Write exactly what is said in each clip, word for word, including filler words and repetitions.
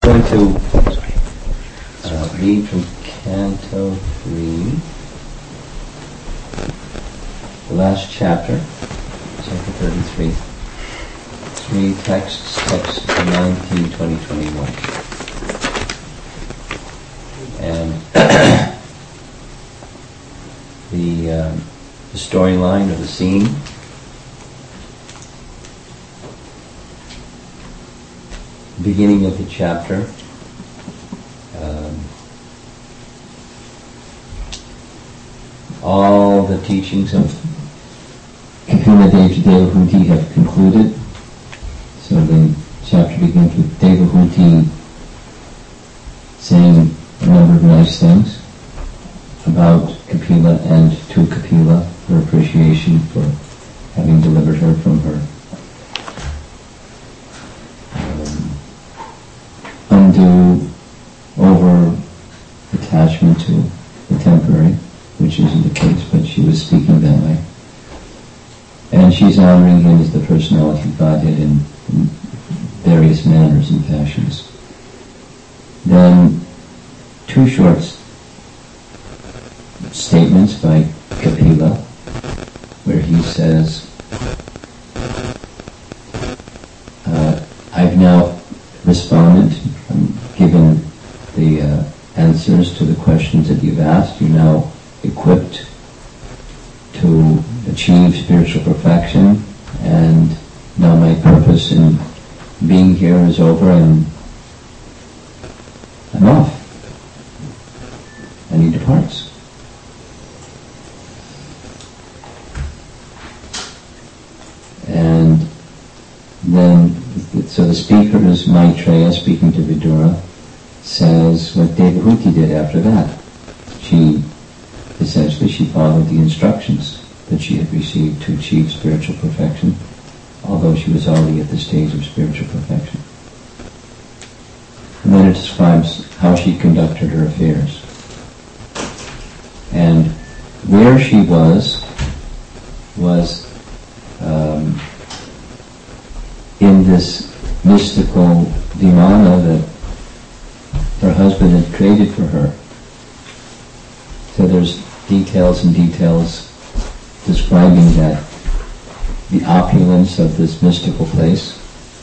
I'm going to uh, read from Canto three, the last chapter, chapter thirty-three. Three texts, text nineteen, twenty, twenty-one. And the, uh, the storyline or the scene beginning of the chapter, um, all the teachings of Kapila Devahuti have concluded. So the chapter begins with Devahuti saying a number of nice things about Kapila and to Kapila, her appreciation for having delivered her from her undue over attachment to the temporary, which isn't the case, but she was speaking that way. And she's honoring him as the personality of Godhead in, in various manners and fashions. Then two short statements by Kapila, where he says, uh, I've now responded, um, given the uh, answers to the questions that you've asked. You're now equipped to achieve spiritual perfection, and now my purpose in being here is over, and I'm off. And he departs. And then, so the speaker is Maitreya, speaking to Vidura, says what Devahuti did after that. She, essentially, she followed the instructions that she had received to achieve spiritual perfection, although she was already at the stage of spiritual perfection. And then it describes how she conducted her affairs. And where she was, was um, in this mystical vimana that her husband had created for her. So there's details and details describing that, the opulence of this mystical place,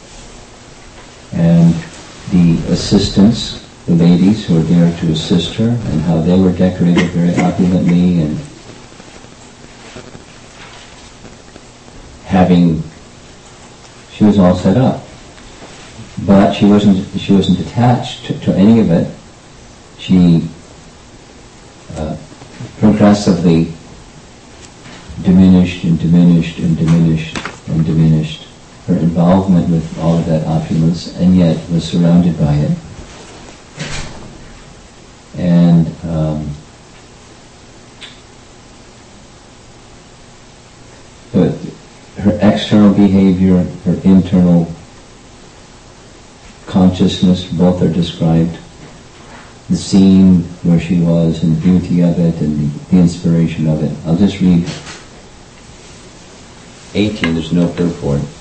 and the assistants, the ladies who were there to assist her, and how they were decorated very opulently, and having, she was all set up. But she wasn't she wasn't attached to, to any of it. She uh, progressively diminished and diminished and diminished and diminished her involvement with all of that opulence, and yet was surrounded by it. And um, but her external behavior, her internal consciousness, both are described. The scene where she was, and the beauty of it, and the, the inspiration of it. I'll just read eighteen, there's no proof for it.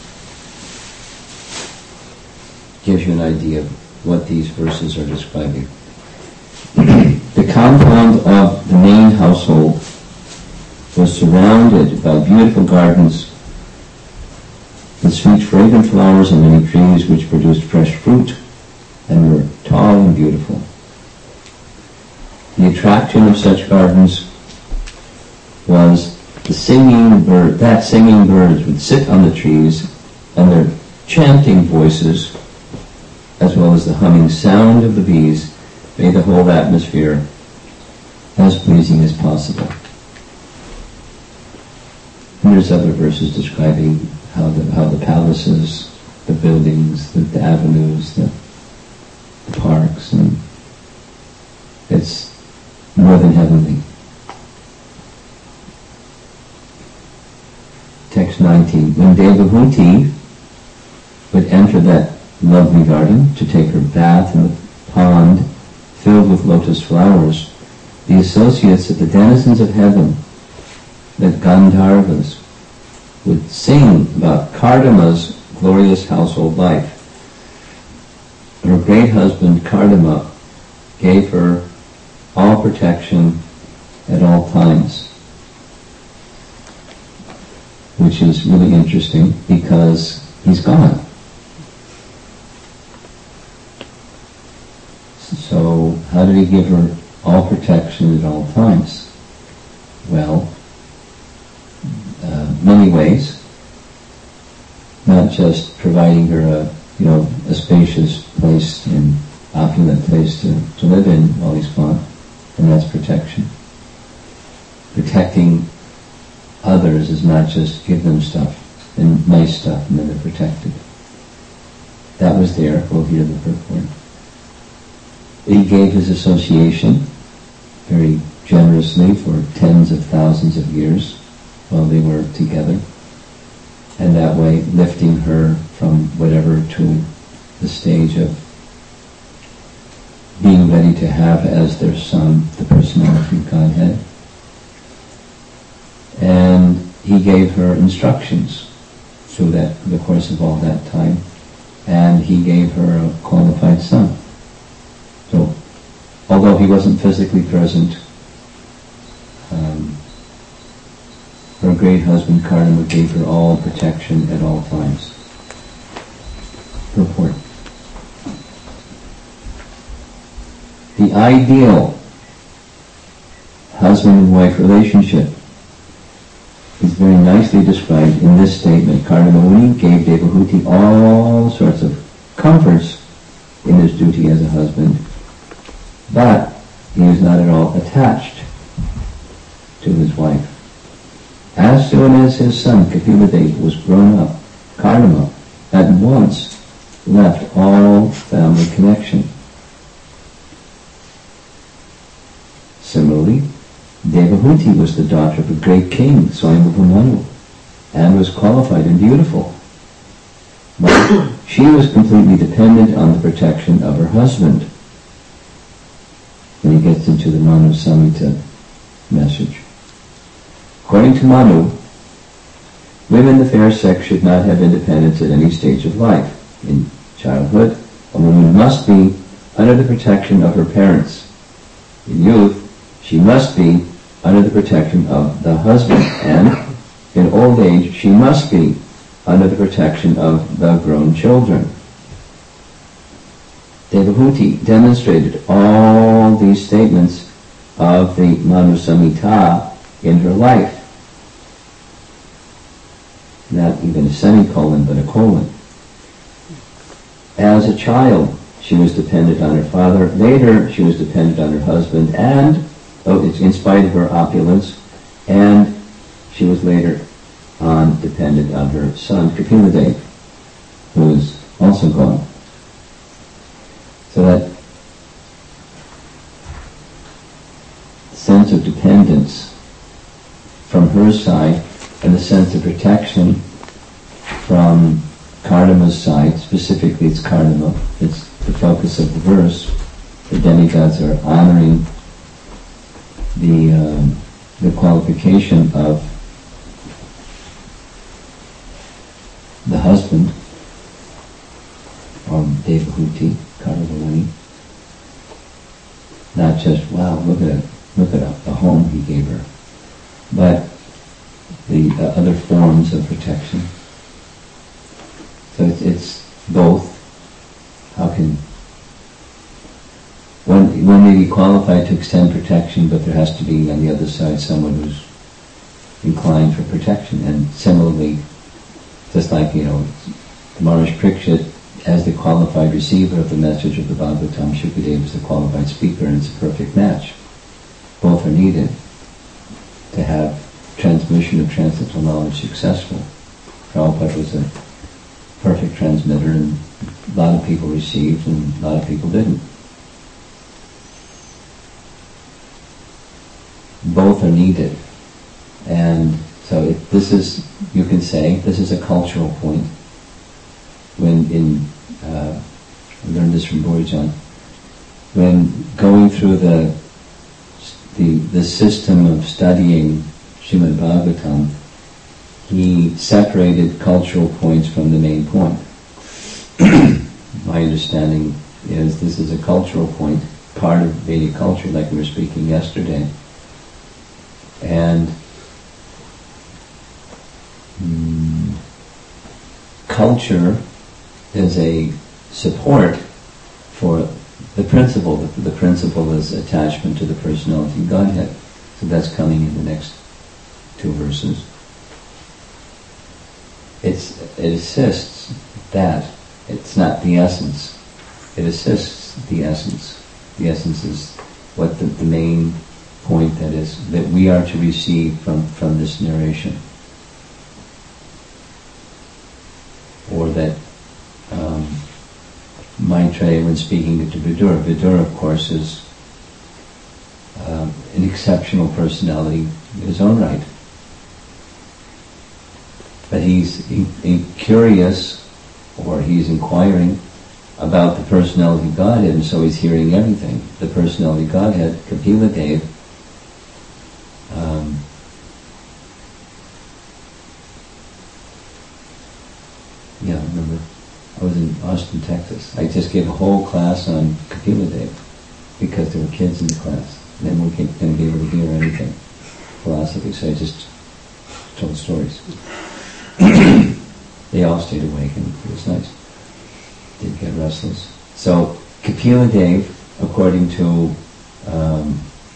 Gives you an idea of what these verses are describing. The compound of the main household was surrounded by beautiful gardens with sweet fragrant flowers and many trees which produced fresh fruit and were tall and beautiful. The attraction of such gardens was the singing bird, that singing birds would sit on the trees, and their chanting voices, as well as the humming sound of the bees, made the whole atmosphere as pleasing as possible. And there's other verses describing how the how the palaces, the buildings, the, the avenues, the, the parks, and it's more than heavenly. Text nineteen. When Devahuti would enter that lovely garden to take her bath in the pond filled with lotus flowers, the associates of the denizens of heaven, the Gandharvas, would sing about Kardama's glorious household life. her great husband Kardama gave her all protection at all times, which is really interesting because he's gone. So how did he give her all protection at all times? Well, uh, many ways. Not just providing her a, you know, a spacious place and opulent place to, to live in while he's gone, and that's protection. Protecting others is not just give them stuff and nice stuff and then they're protected. That was there. We'll hear the purport. He gave his association very generously for tens of thousands of years while they were together, and that way lifting her from whatever to the stage of being ready to have as their son the personality of Godhead. And he gave her instructions through that the course of all that time, and he gave her a qualified son. So, although he wasn't physically present, um, her great husband Kardama gave her all protection at all times. Purport. The ideal husband and wife relationship is very nicely described in this statement. Kardama Muni gave Devahuti all sorts of comforts in his duty as a husband, but he was not at all attached to his wife. As soon as his son Kapila was grown up, Kardama at once left all family connection. Similarly, Devahuti was the daughter of a great king, Swayambhuva Manu, and was qualified and beautiful. But she was completely dependent on the protection of her husband. When he gets into the Manu Samhita message. According to Manu, women the fair sex should not have independence at any stage of life. In childhood, a woman must be under the protection of her parents. In youth, she must be under the protection of the husband, and in old age, she must be under the protection of the grown children. Devahuti demonstrated all these statements of the Manu Samhita in her life. Not even a semicolon, but a colon. As a child, she was dependent on her father. Later, she was dependent on her husband, and oh, it's in spite of her opulence, and she was later on dependent on her son, Kapila, who is also gone. So that sense of dependence from her side and the sense of protection from Kardama's side, specifically it's Kardama, it's the focus of the verse. The demigods are honoring the um, the qualification of the husband, or Devahuti, Kardama Muni. Not just, wow, look at look at the home he gave her, but the uh, other forms of protection. So it's, it's both. How can one one may be qualified to extend protection, but there has to be on the other side someone who's inclined for protection. And similarly, just like, you know, Maharishi Parikshit, as the qualified receiver of the message of the Bhagavatam, Shukadeva is the qualified speaker, and it's a perfect match. Both are needed to have transmission of transcendental knowledge successful. Prabhupada was a perfect transmitter, and a lot of people received and a lot of people didn't. Both are needed. And so it, this is, you can say, this is a cultural point. When in, uh, I learned this from Borijan, when going through the, the, the system of studying Srimad Bhagavatam, he separated cultural points from the main point. My understanding is this is a cultural point, part of Vedic culture, like we were speaking yesterday. And mm, culture is a support for the principle. The, the principle is attachment to the personality of Godhead. So that's coming in the next two verses. It's, it assists that. It's not the essence. It assists the essence. The essence is what the, the main point that is, that we are to receive from, from this narration. Or that um, Maitreya, when speaking to Vidura, Vidura, of course, is um, an exceptional personality in his own right. But he's in, in curious, or he's inquiring about the personality of Godhead, and so he's hearing everything. The personality of Godhead, Kapila Dev, um, yeah, I remember, I was in Austin, Texas. I just gave a whole class on Kapila Dev because there were kids in the class. And then we didn't be able to hear anything philosophy, so I just told stories. They all stayed awake, and it was nice. Didn't get restless. So Kapila Dev, according to um,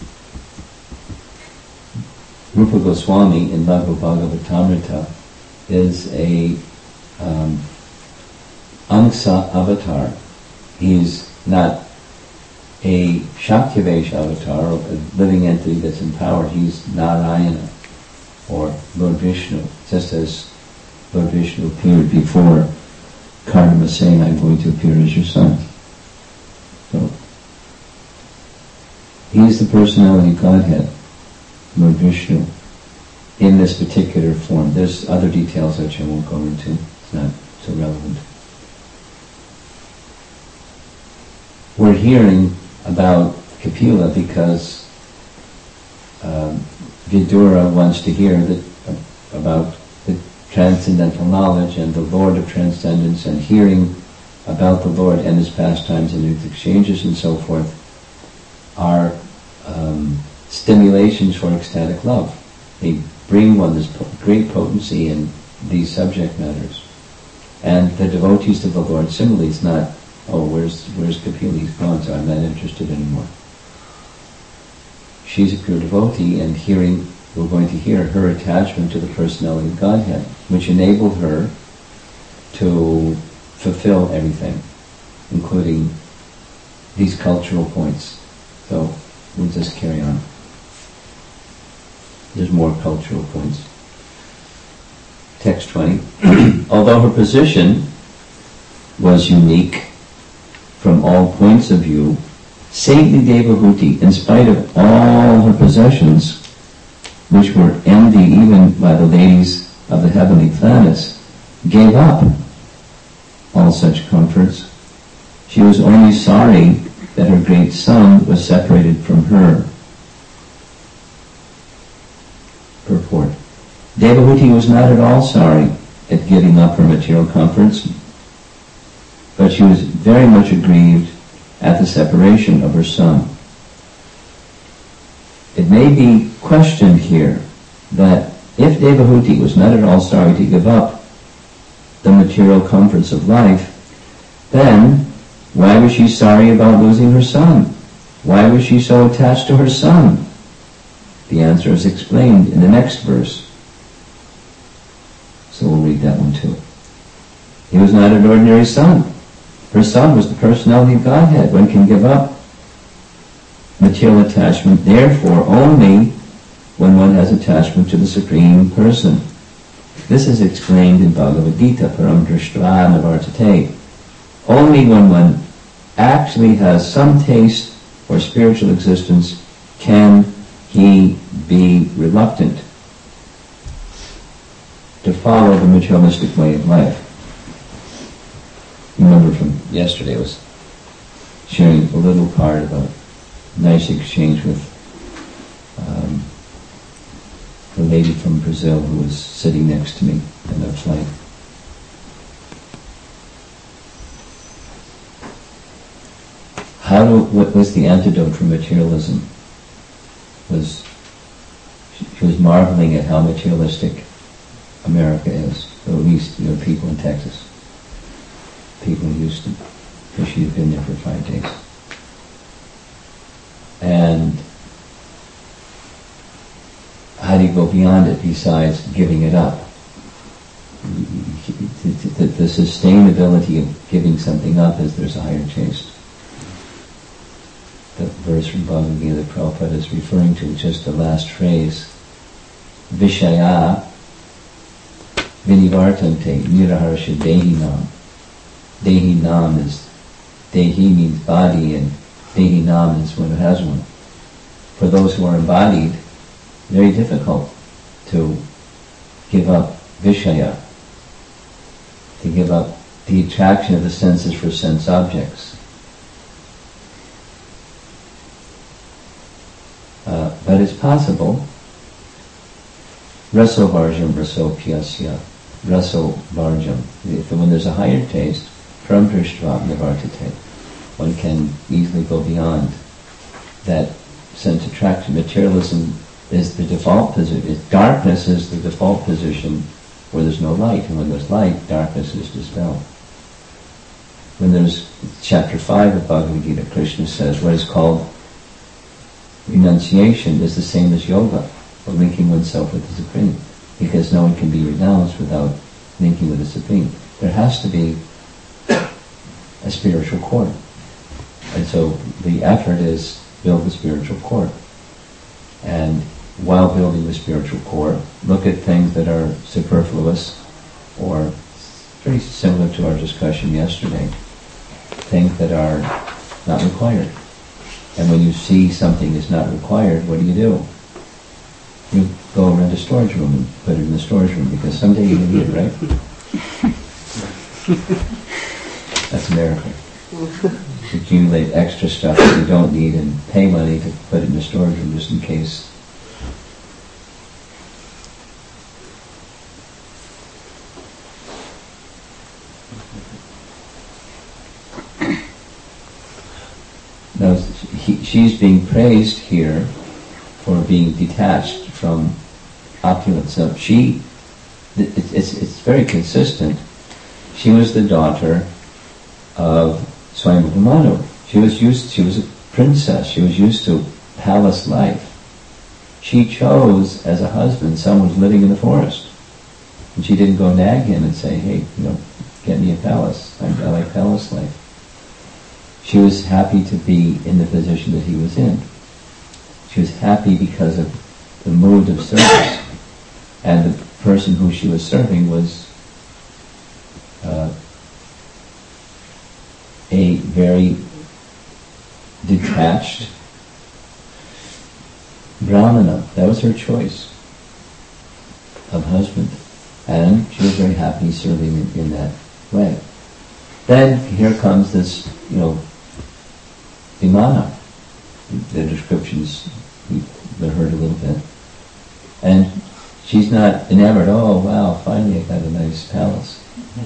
Rupa Goswami in Bhagavad Bhagavatamrita, is a um, Angsa avatar. He's not a Shaktivesh avatar, a living entity that's empowered. He's Narayana, or Lord Vishnu, just as Lord Vishnu appeared before Karna saying, I'm going to appear as your son. So, he is the personality of Godhead, Lord Vishnu, in this particular form. There's other details which I won't go into. It's not so relevant. We're hearing about Kapila because um, Vidura wants to hear that, uh, about the transcendental knowledge and the Lord of transcendence, and hearing about the Lord and his pastimes and his exchanges and so forth are um, stimulations for ecstatic love. They bring one this po- great potency in these subject matters. And the devotees of the Lord, similarly, it's not, oh, where's where's Kapila? He's gone, so I'm not interested anymore. She's a pure devotee, and hearing, we're going to hear her attachment to the personality of Godhead, which enabled her to fulfill everything, including these cultural points. So we'll just carry on. There's more cultural points. Text twenty. Although her position was unique from all points of view, saintly Devahuti, in spite of all her possessions, which were envied even by the ladies of the heavenly planets, gave up all such comforts. She was only sorry that her great son was separated from her. Purport. Devahuti was not at all sorry at giving up her material comforts, but she was very much aggrieved at the separation of her son. It may be questioned here that if Devahuti was not at all sorry to give up the material comforts of life, then why was she sorry about losing her son? Why was she so attached to her son? The answer is explained in the next verse. So we'll read that one too. He was not an ordinary son. Her son was the personality of Godhead. One can give up material attachment, therefore, only when one has attachment to the Supreme Person. This is explained in Bhagavad Gita, Param Drishtra Navartate. Only when one actually has some taste for spiritual existence can he be reluctant to follow the materialistic way of life. You remember from yesterday, I was sharing a little part about a nice exchange with um, a lady from Brazil who was sitting next to me in the flight. how do, what was the antidote for materialism? Was she was marveling at how materialistic America is, or at least, you know, people in Texas, people in Houston, because she had been there for five days. And how do you go beyond it besides giving it up? The, the sustainability of giving something up is there's a higher taste. The verse from Bhagavad Gita that Prabhupada is referring to, just the last phrase, Vishaya Vinivartante Niraharsha Dehinam. Dehinam is, Dehi means body, and Dehinam is one who has one. For those who are embodied, very difficult to give up Vishaya, to give up the attraction of the senses for sense objects. Uh, but it's possible. Raso varjam, raso pyasya, raso varjam. When there's a higher taste, from drishtvā nivartate, one can easily go beyond that sense attraction. Materialism is the default position. Darkness is the default position where there's no light, and when there's light, darkness is dispelled. When there's chapter five of Bhagavad Gita, Krishna says what is called renunciation is the same as yoga, or linking oneself with the Supreme, because no one can be renounced without linking with the Supreme. There has to be a spiritual core, and so the effort is build the spiritual core. And while building the spiritual core, look at things that are superfluous, or very similar to our discussion yesterday, things that are not required. And when you see something is not required, what do you do? You go rent a storage room and put it in the storage room, because someday you're going to need it, right? That's America. Accumulate extra stuff that you don't need and pay money to put it in the storage room just in case. Now, he, she's being praised here for being detached from opulence. So she, it, it's, it's very consistent. She was the daughter of Swayambhuva Manu. She was used. She was a princess. She was used to palace life. She chose as a husband someone who's living in the forest, and she didn't go nag him and say, "Hey, you know, get me a palace. I, I like palace life." She was happy to be in the position that he was in. She was happy because of the mood of service, and the person who she was serving was uh, a very detached Brahmana. That was her choice of husband, and she was very happy serving in, in that way. Then here comes this, you know, Vimana. The descriptions we heard a little bit, and she's not enamored. Oh wow! Finally, I got a nice palace.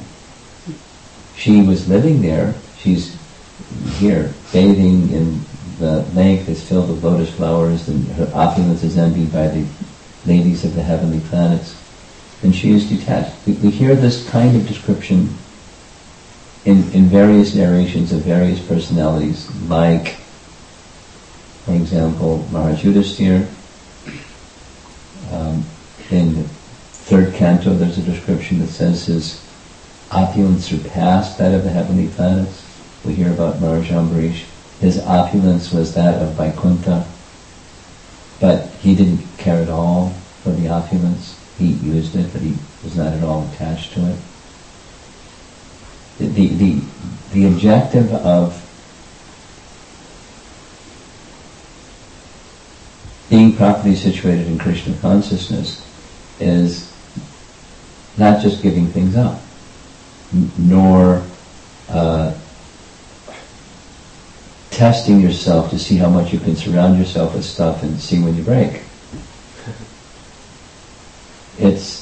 She was living there. She's here, bathing in the lake that's filled with lotus flowers, and her opulence is envied by the ladies of the heavenly planets. And she is detached. We, we hear this kind of description in, in various narrations of various personalities, like, for example, Maharaj Yudhisthira. Um, in the third canto, there's a description that says his opulence surpassed that of the heavenly planets. We hear about Maharaj Ambarish. His opulence was that of Vaikuntha, but he didn't care at all for the opulence. He used it, but he was not at all attached to it. The, the, the, the objective of being properly situated in Krishna consciousness is not just giving things up, n- nor uh, testing yourself to see how much you can surround yourself with stuff and see when you break. It's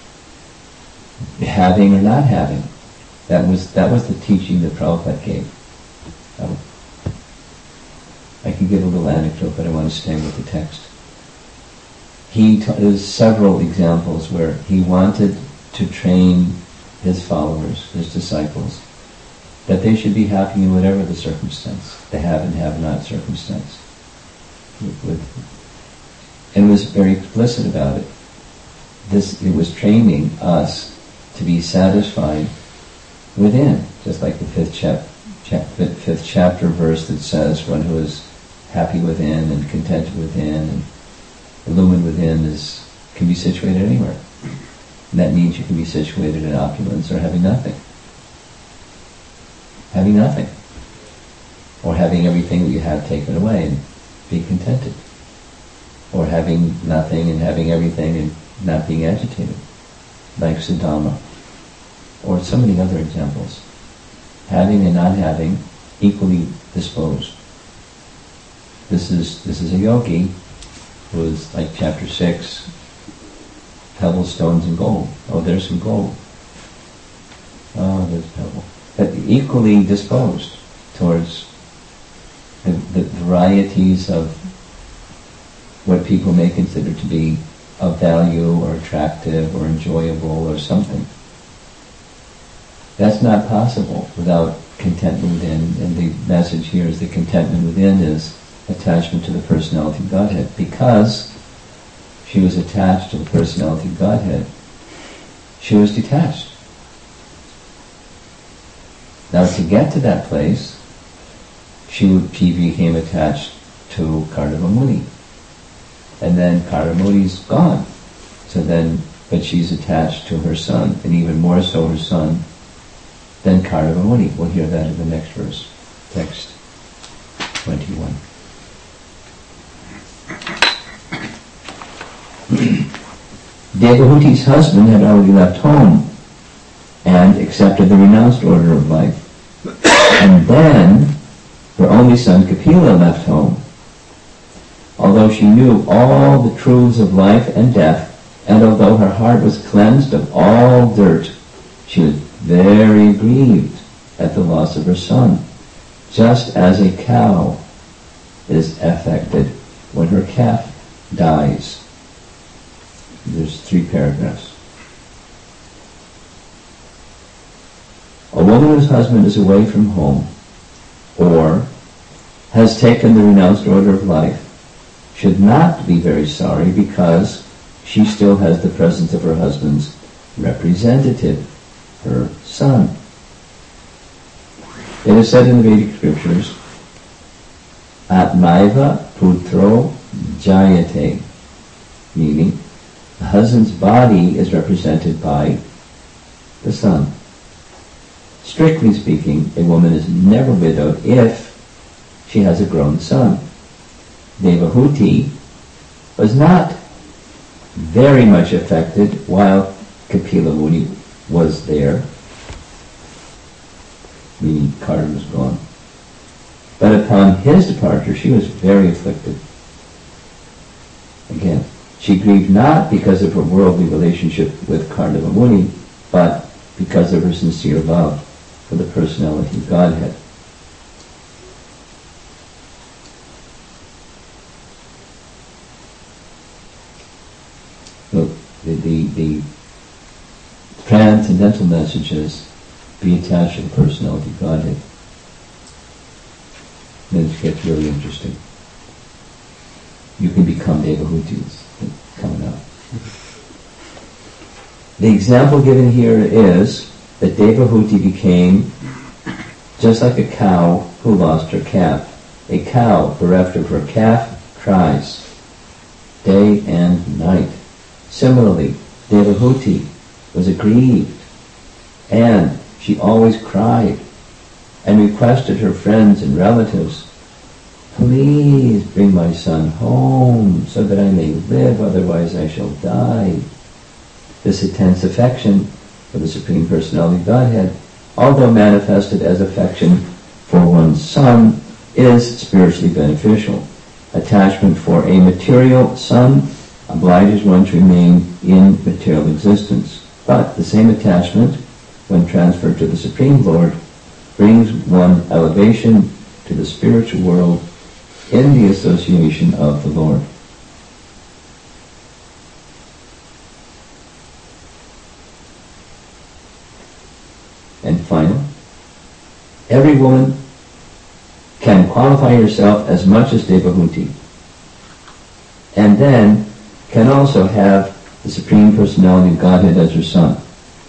having or not having. That was that was the teaching that Prabhupada gave. Um, to give a little anecdote, but I want to stay with the text. He t- there's several examples where he wanted to train his followers, his disciples, that they should be happy in whatever the circumstance, the have and have not circumstance. With, with, and was very explicit about it. This, it was training us to be satisfied within, just like the fifth, chap, chap, fifth chapter verse that says, one who is happy within and contented within and illumined within is can be situated anywhere. And that means you can be situated in opulence or having nothing. Having nothing. Or having everything that you have taken away and be contented. Or having nothing and having everything and not being agitated. Like Sudama. Or so many other examples. Having and not having, equally disposed. This is this is a yogi who is, like chapter six, pebbles, stones, and gold. Oh, there's some gold. Oh, there's pebble. But equally disposed towards the, the varieties of what people may consider to be of value or attractive or enjoyable or something. That's not possible without contentment within, and the message here is that contentment within is attachment to the personality of Godhead. Because she was attached to the personality of Godhead, she was detached. Now to get to that place, she, she became attached to Kardama Muni. And then Kardama Muni's gone. So then, but she's attached to her son, and even more so her son than Kardama Muni. We'll hear that in the next verse, text twenty-one. Devahuti's husband had already left home and accepted the renounced order of life. And then her only son Kapila left home. Although she knew all the truths of life and death, and although her heart was cleansed of all dirt, she was very grieved at the loss of her son, just as a cow is affected when her calf dies. There's three paragraphs. A woman whose husband is away from home, or has taken the renounced order of life, should not be very sorry because she still has the presence of her husband's representative, her son. It is said in the Vedic scriptures, Atmaiva putro jayate, meaning the husband's body is represented by the son. Strictly speaking, a woman is never widowed if she has a grown son. Devahuti was not very much affected while Kapila Muni was there, meaning Kardama was gone. But upon his departure, she was very afflicted. Again, she grieved not because of her worldly relationship with Kardama Muni, but because of her sincere love for the personality of Godhead. Look, the, the, the transcendental message is be attached to the personality of Godhead. Then it gets really interesting. You can become Devahutis coming up. The example given here is that Devahuti became just like a cow who lost her calf. A cow bereft of her calf cries day and night. Similarly, Devahuti was aggrieved, and she always cried and requested her friends and relatives, please bring my son home so that I may live, otherwise I shall die. This intense affection for the Supreme Personality of Godhead, although manifested as affection for one's son, is spiritually beneficial. Attachment for a material son obliges one to remain in material existence. But the same attachment, when transferred to the Supreme Lord, brings one elevation to the spiritual world in the association of the Lord. And final, every woman can qualify herself as much as Devahuti, and then can also have the Supreme Personality of Godhead as her son.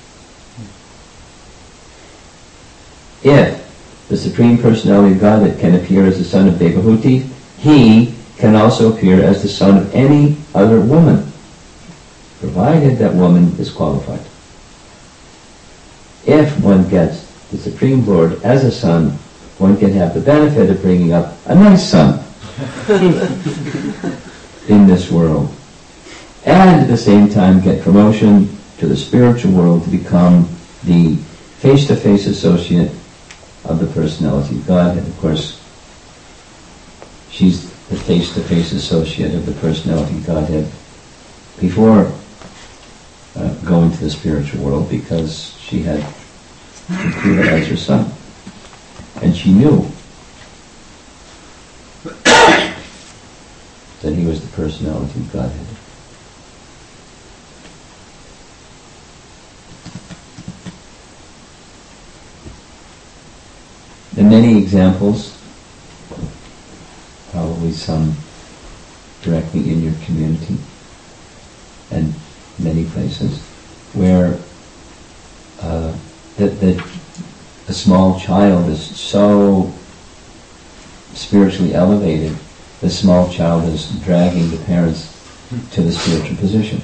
If the Supreme Personality of Godhead can appear as the son of Devahuti, he can also appear as the son of any other woman, provided that woman is qualified. If one gets the Supreme Lord as a son, one can have the benefit of bringing up a nice son in this world, and at the same time get promotion to the spiritual world to become the face-to-face associate of the personality of God. And of course, she's the face-to-face associate of the personality of Godhead before uh, going to the spiritual world, because she had Shiva as her son, and she knew that he was the personality of Godhead. There are many examples, probably some directly in your community and many places, where uh, that, that a small child is so spiritually elevated, the small child is dragging the parents to the spiritual position.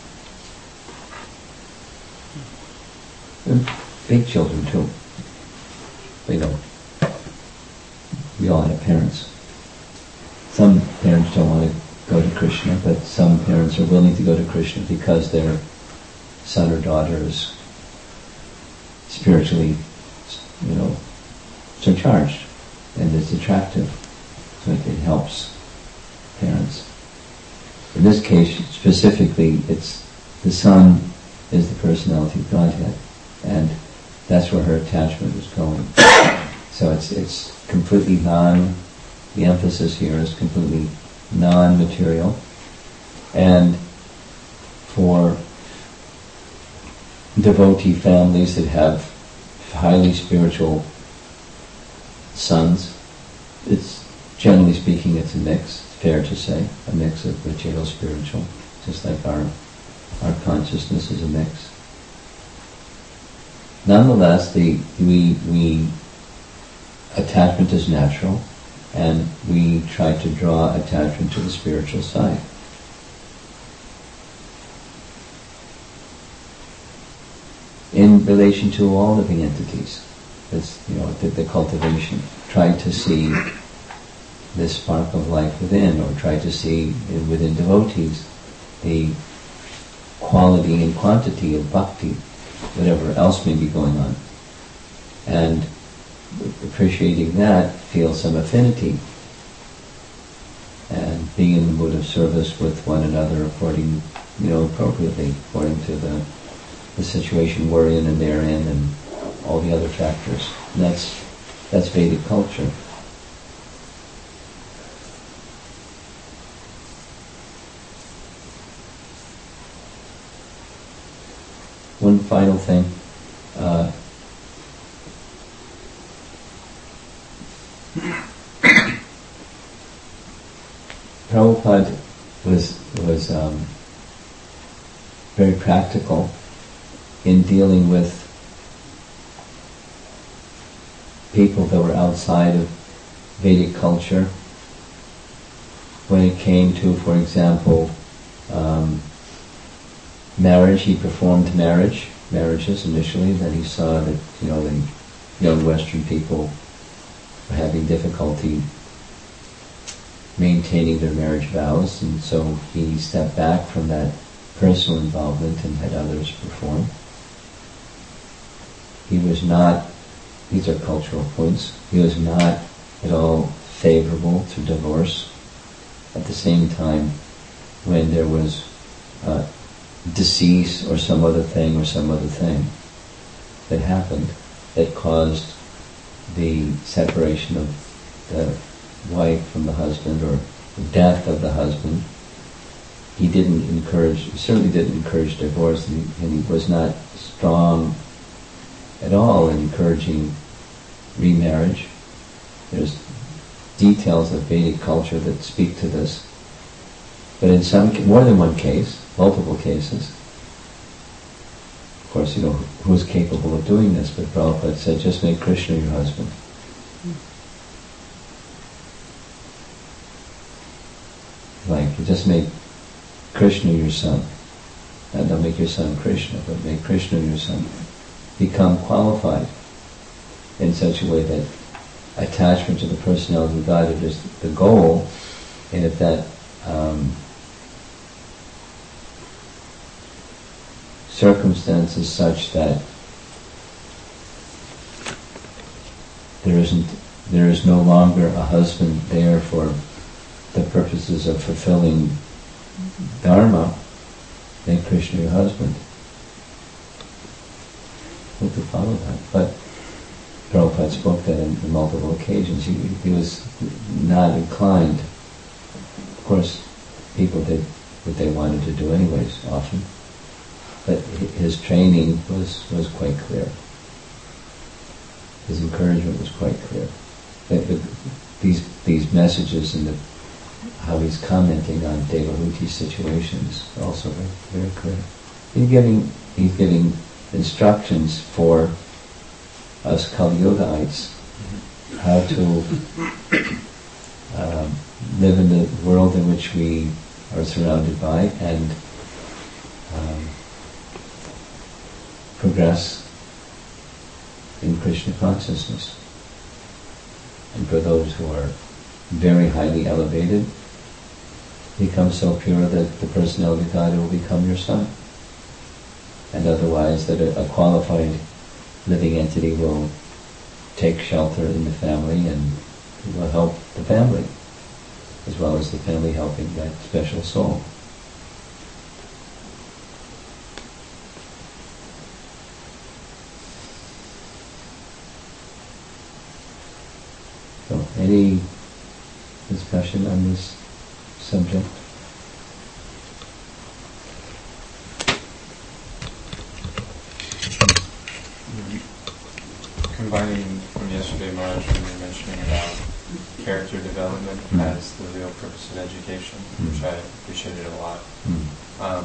And big children too. They don't. We all have parents. Some parents don't want to go to Krishna, but some parents are willing to go to Krishna because their son or daughter is spiritually, you know, so charged and is attractive. So it, it helps parents. In this case, specifically, it's the son is the personality of Godhead, and that's where her attachment is going. So it's it's completely non, the emphasis here is completely non-material. And for devotee families that have highly spiritual sons, it's generally speaking it's a mix, it's fair to say, a mix of material spiritual, just like our our consciousness is a mix. Nonetheless, the we we attachment is natural, and we try to draw attachment to the spiritual side. In relation to all living entities, it's, you know, the, the cultivation, try to see this spark of life within, or try to see within devotees the quality and quantity of bhakti, whatever else may be going on. And appreciating that, feel some affinity, and being in the mood of service with one another according, you know, appropriately, according to the, the situation we're in and they're in, and all the other factors. And that's that's Vedic culture. One final thing. Uh, Prabhupada was was um, very practical in dealing with people that were outside of Vedic culture. When it came to, for example, um, marriage, he performed marriage, marriages initially, then he saw that, you know, the young Western people were having difficulty maintaining their marriage vows, and so he stepped back from that personal involvement and had others perform. He was not, these are cultural points, he was not at all favorable to divorce. At the same time, when there was uh, decease or some other thing or some other thing that happened that caused the separation of the wife from the husband or the death of the husband, he didn't encourage, certainly didn't encourage divorce, and he, and he was not strong at all in encouraging remarriage. There's details of Vedic culture that speak to this. But in some, more than one case, multiple cases, of course, you know, who's capable of doing this? But Prabhupada said, just make Krishna your husband. Like, just make Krishna your son. And don't make your son Krishna, but make Krishna your son. Become qualified in such a way that attachment to the personality of God is the goal, and if that um, circumstance is such that there isn't, there is no longer a husband there for the purposes of fulfilling dharma, make Krishna your husband. We could follow that. But Prabhupada spoke that in, in multiple occasions. He, he was not inclined. Of course, people did what they wanted to do anyways, often. But his training was, was quite clear. His encouragement was quite clear. But, but these these messages and the, how he's commenting on Devahuti situations are also very, very clear. He's giving he's giving instructions for us Kali Yugaites how to um, live in the world in which we are surrounded by and um, progress in Krishna consciousness. And for those who are very highly elevated, become so pure that the personality of God will become your son. And otherwise that a, a qualified living entity will take shelter in the family and will help the family, as well as the family helping that special soul. So, any discussion on this subject? Combining from yesterday, Maharaj, when you were mentioning about character development mm. as the real purpose of education, mm. which I appreciated a lot. Mm. Um,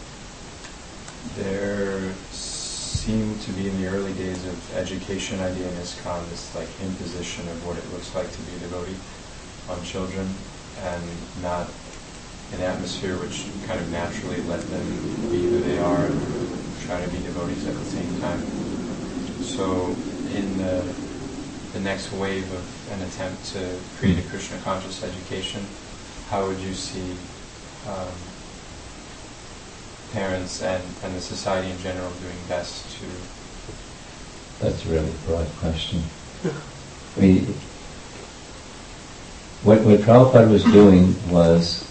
there seemed to be in the early days of education idea in ISKCON this like imposition of what it looks like to be a devotee on children, and not an atmosphere which kind of naturally let them be who they are and try to be devotees at the same time. So in the, the next wave of an attempt to create a Krishna conscious education, how would you see um, parents and, and the society in general doing best to... That's a really broad question. I mean, what, what Prabhupada was doing was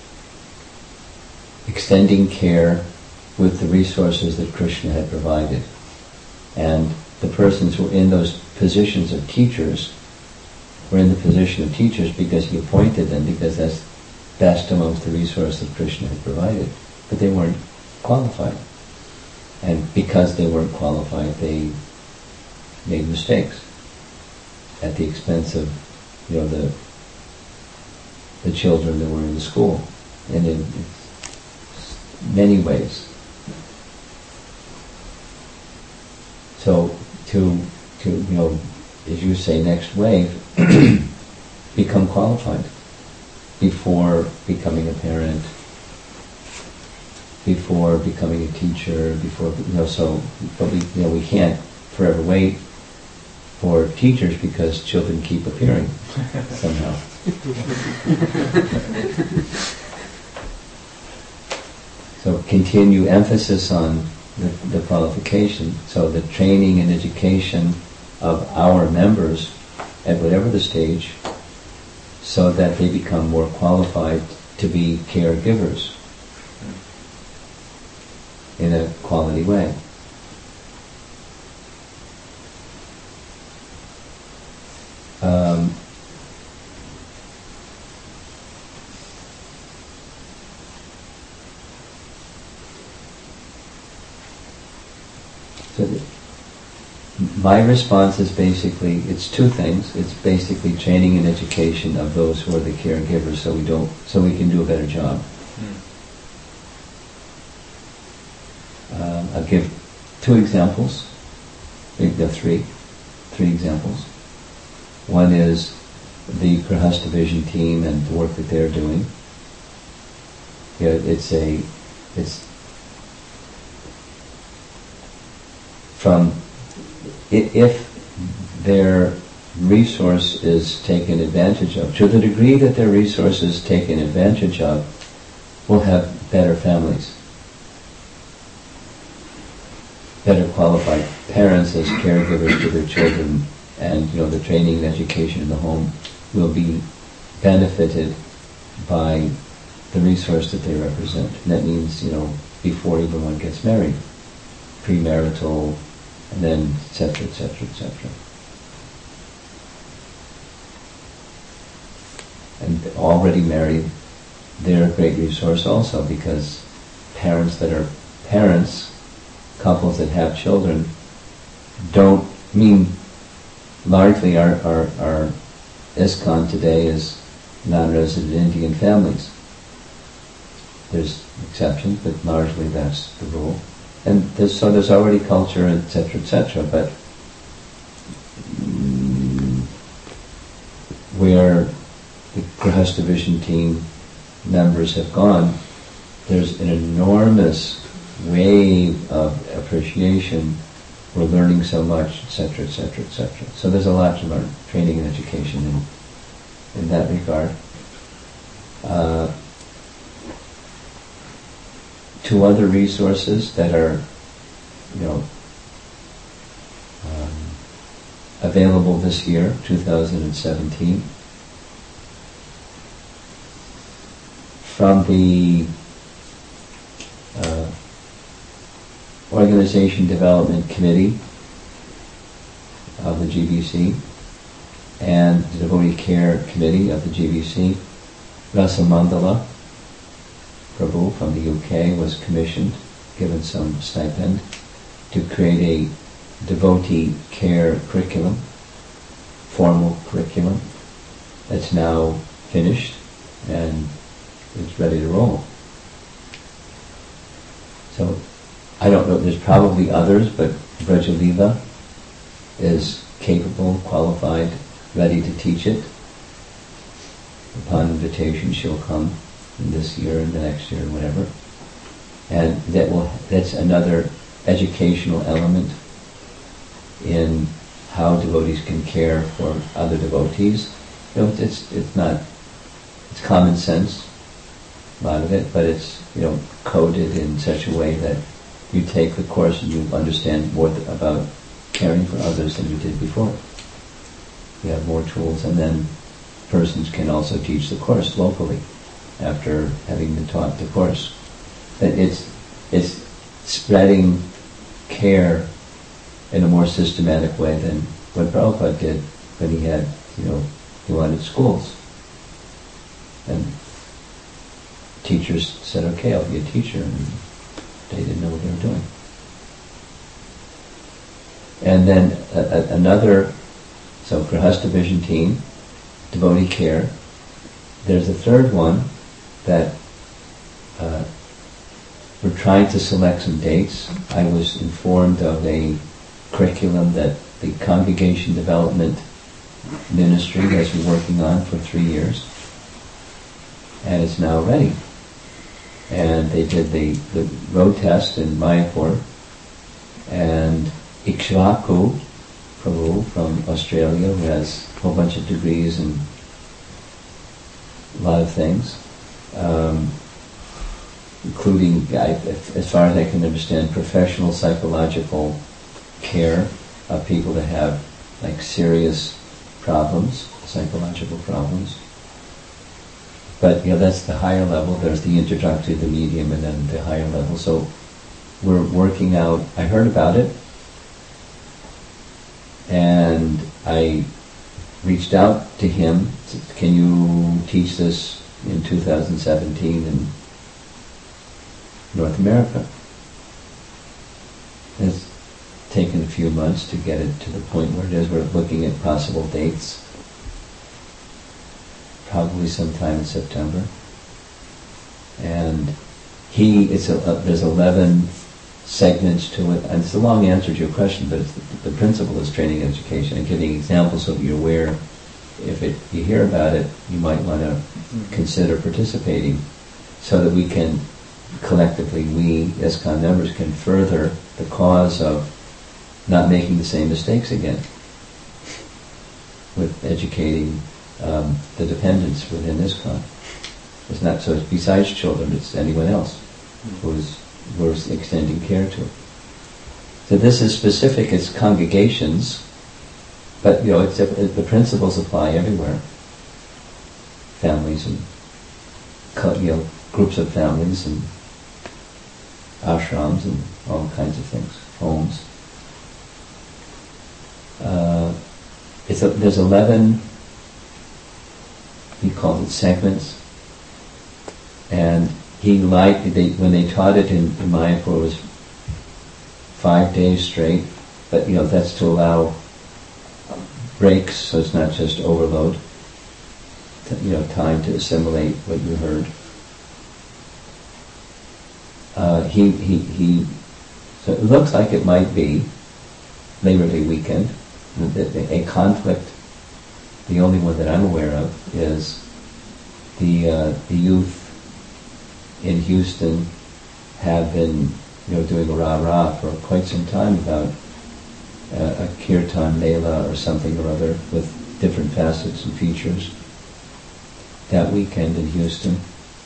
extending care with the resources that Krishna had provided. And the persons who were in those positions of teachers were in the position of teachers because he appointed them, because that's best amongst the resources that Krishna had provided. But they weren't qualified. And because they weren't qualified, they made mistakes at the expense of, you know, the the children that were in the school. And in many ways. So to, to you know, as you say, next wave, become qualified before becoming a parent, before becoming a teacher, before, you know, so, but we, you know, we can't forever wait for teachers because children keep appearing somehow. So continue emphasis on the, the qualification, so the training and education of our members at whatever the stage, so that they become more qualified to be caregivers in a quality way. Um, So the, my response is basically, it's two things. It's basically training and education of those who are the caregivers, so we don't, so we can do a better job. Mm. Um, I'll give two examples, maybe the three, three examples. One is the Grihastha Vision team and the work that they're doing. You know, it's a, it's from, if their resource is taken advantage of, to the degree that their resource is taken advantage of, we'll have better families, better qualified parents as caregivers to their children, and you know the training and education in the home will be benefited by the resource that they represent. And that means, you know, before even one gets married, premarital, and then et cetera, et cetera, et cetera. And already married, they're a great resource also, because parents that are parents, couples that have children, don't mean largely our, our, our ISKCON today is non-resident Indian families. There's exceptions, but largely that's the rule. And there's, so there's already culture, et cetera, et cetera, but mm, where the Grihastha Vision team members have gone, there's an enormous wave of appreciation. We're learning so much, et cetera, et cetera, et cetera. So there's a lot to learn, training and education in, in that regard. Uh, two other resources that are, you know, um, available this year, two thousand seventeen, from the uh, Organization Development Committee of the G B C and the Devotee Care Committee of the G B C. Rasa Mandala Prabhu from the U K was commissioned, given some stipend, to create a devotee care curriculum, formal curriculum, that's now finished and it's ready to roll. So I don't know, there's probably others, but Brajalila is capable, qualified, ready to teach it. Upon invitation, she'll come in this year and the next year, whatever. And that will, that's another educational element in how devotees can care for other devotees. You know, it's it's not, it's common sense, a lot of it, but it's, you know, coded in such a way that you take the course and you understand more th- about caring for others than you did before. You have more tools, and then persons can also teach the course locally after having been taught the course. That it's it's spreading care in a more systematic way than what Prabhupada did when he had, you know, he wanted schools. And teachers said, okay, I'll be a teacher, and they didn't know what they were doing. And then a, a, another, so Grihastha Vision team, devotee care. There's a third one that uh, we're trying to select some dates. I was informed of a curriculum that the Congregation Development Ministry has been working on for three years, and it's now ready. And they did the, the road test in Mayapur, and Ikshvaku Prabhu from Australia, who has a whole bunch of degrees and a lot of things, um, including, as far as I can understand, professional psychological care of people that have like serious problems, psychological problems. But, you know, that's the higher level. There's the introductory, the medium, and then the higher level. So we're working out. I heard about it, and I reached out to him. Said, can you teach this in two thousand seventeen in North America? As few months to get it to the point where it is. We're looking at possible dates, probably sometime in September. And he, it's a, uh, there's eleven segments to it, and it's a long answer to your question, but it's the, the principle is training education and giving examples so that you're aware. If it, you hear about it, you might want to mm-hmm. consider participating, so that we can collectively, we ISKCON members can further the cause of not making the same mistakes again with educating um, the dependents within ISKCON. It's not so. It's besides children, it's anyone else who's we're extending care to. So this is specific as congregations, but you know, it's, it, the principles apply everywhere. Families and you know groups of families and ashrams and all kinds of things, homes. Uh, it's a, there's eleven. He called it segments, and he liked they, when they taught it in, in Mayapur. It was five days straight, but you know that's to allow breaks, so it's not just overload. To, you know, time to assimilate what you heard. Uh, he he he. So it looks like it might be Labor Day weekend. The, the, a conflict. The only one that I'm aware of is the uh, the youth in Houston have been, you know, doing a rah-rah for quite some time about uh, a kirtan mela or something or other with different facets and features. That weekend in Houston,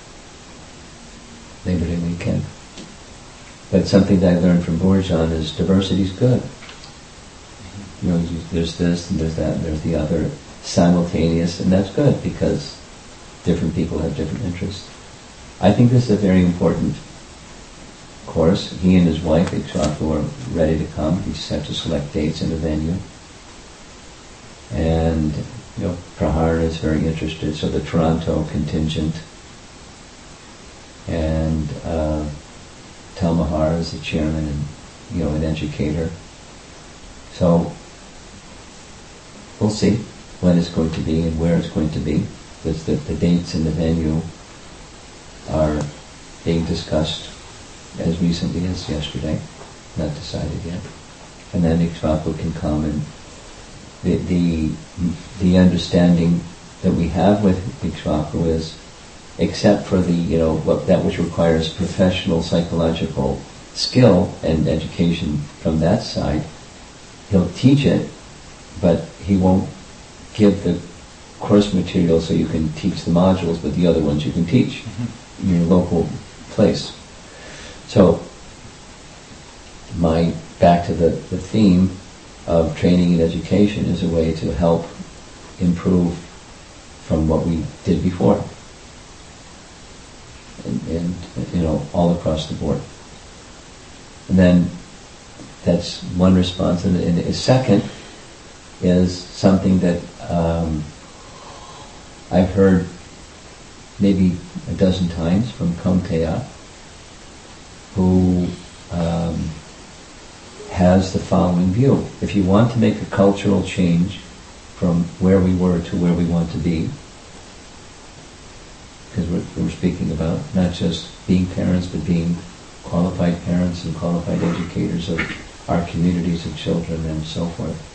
Labor Day weekend. But something that I learned from Borjan is diversity is good. You know, there's this and there's that and there's the other simultaneous, and that's good because different people have different interests. I think this is a very important course. He and his wife, Ikshvaku, are ready to come. We just have to select dates and a venue. And, you know, Prahar is very interested, so the Toronto contingent. And uh, Talmahar is the chairman and, you know, an educator. So, we'll see when it's going to be and where it's going to be. Because the, the dates and the venue are being discussed as recently as yesterday, not decided yet. And then Ikshvaku can come, and the, the the understanding that we have with Ikshvaku is, except for the, you know, what, that which requires professional psychological skill and education from that side, he'll teach it, but he won't give the course material so you can teach the modules, but the other ones you can teach mm-hmm. in your local place. So, my back to the, the theme of training and education is a way to help improve from what we did before, and, and you know, all across the board. And then that's one response, and, and a second is something that um, I've heard maybe a dozen times from Kaunteya, who um, has the following view. If you want to make a cultural change from where we were to where we want to be, because we're, we're speaking about not just being parents, but being qualified parents and qualified educators of our communities of children and so forth.